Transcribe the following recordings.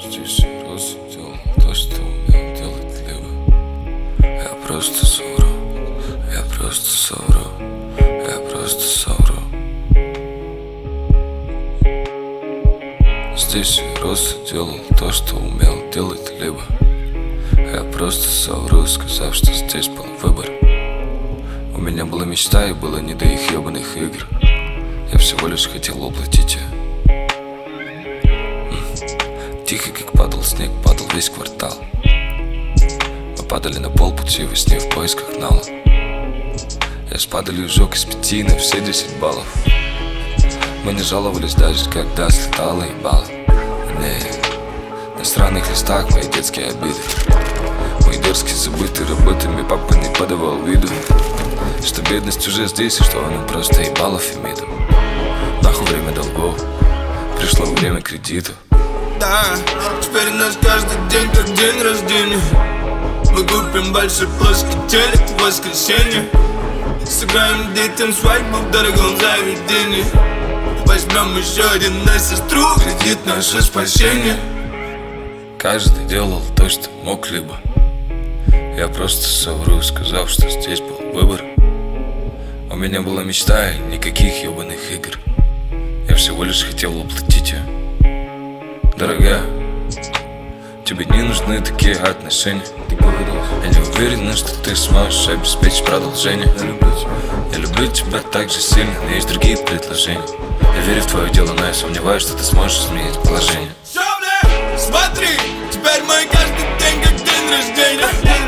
Здесь раз делал то, что умел делать либо. Я просто совру, я просто совру, я просто совру. Здесь я рос и делал то, что умел делать либо. Я просто совру, сказав, что здесь был выбор. У меня была мечта и было не до их ебаных игр. Я всего лишь хотел воплотить ее. Тихо, как падал снег, падал весь квартал. Мы падали на полпути во сне в поисках нала. Я с падалью сжег из 5 на все 10 баллов. Мы не жаловались даже, когда слетало ебало. На странных листах мои детские обиды. Мои дерзкие забытые работами папа не подавал виду, что бедность уже здесь и что она просто ебала Фемиду. Нахуй время долгов, пришло время кредитов. Да, теперь у нас каждый день как день рождения. Мы купим большой плоский телек в воскресенье. Сыграем детям свадьбу в дорогом заведении. Возьмем еще один на сестру, кредит наше спасение. Каждый делал то, что мог либо. Я просто совру, сказав, что здесь был выбор. У меня была мечта и никаких ебаных игр. Я всего лишь хотел воплотить ее. Дорогая, тебе не нужны такие отношения. Я не уверен, что ты сможешь обеспечить продолжение. Я люблю тебя так же сильно, но есть другие предложения. Я верю в твое дело, но я сомневаюсь, что ты сможешь изменить положение. Смотри, теперь мой каждый день как день рождения.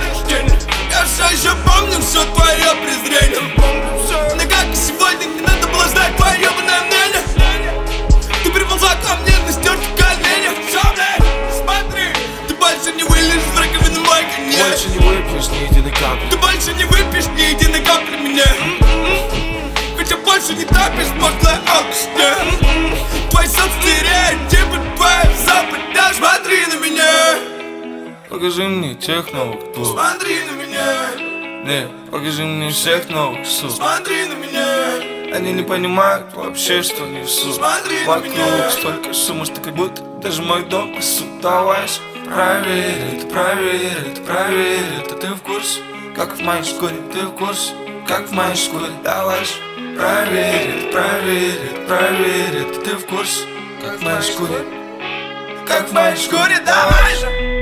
Я все еще помню все твое презрение. Но как и сегодня не надо было ждать твое ебаное мнение. Ты приползла ко мне на стертых коленях. Смотри, ты больше не вылезешь в раковину мой коньяк. Больше не выпьешь ни единой капли. Ты больше не выпьешь ни единой капли меня. Ведь я больше не топишь пошлая алкашня. Твои стереотипы, твоя западня. Смотри на меня. Покажи мне тех новых тур. Смотри на меня. Не, покажи мне всех новых суд. Смотри на меня. Они не понимают вообще, что несут. Смотри на меня. Вокруг столько шума, что как будто даже мой дом пасут. Давай же, проверь это, проверь это, проверь это. Ты в курсе, как в моей шкуре? Ты в курсе, как в моей шкуре? Давай же, проверь это, проверь это, проверь это. Ты в курсе, как в моей шкуре? Как в моей шкуре, давай же.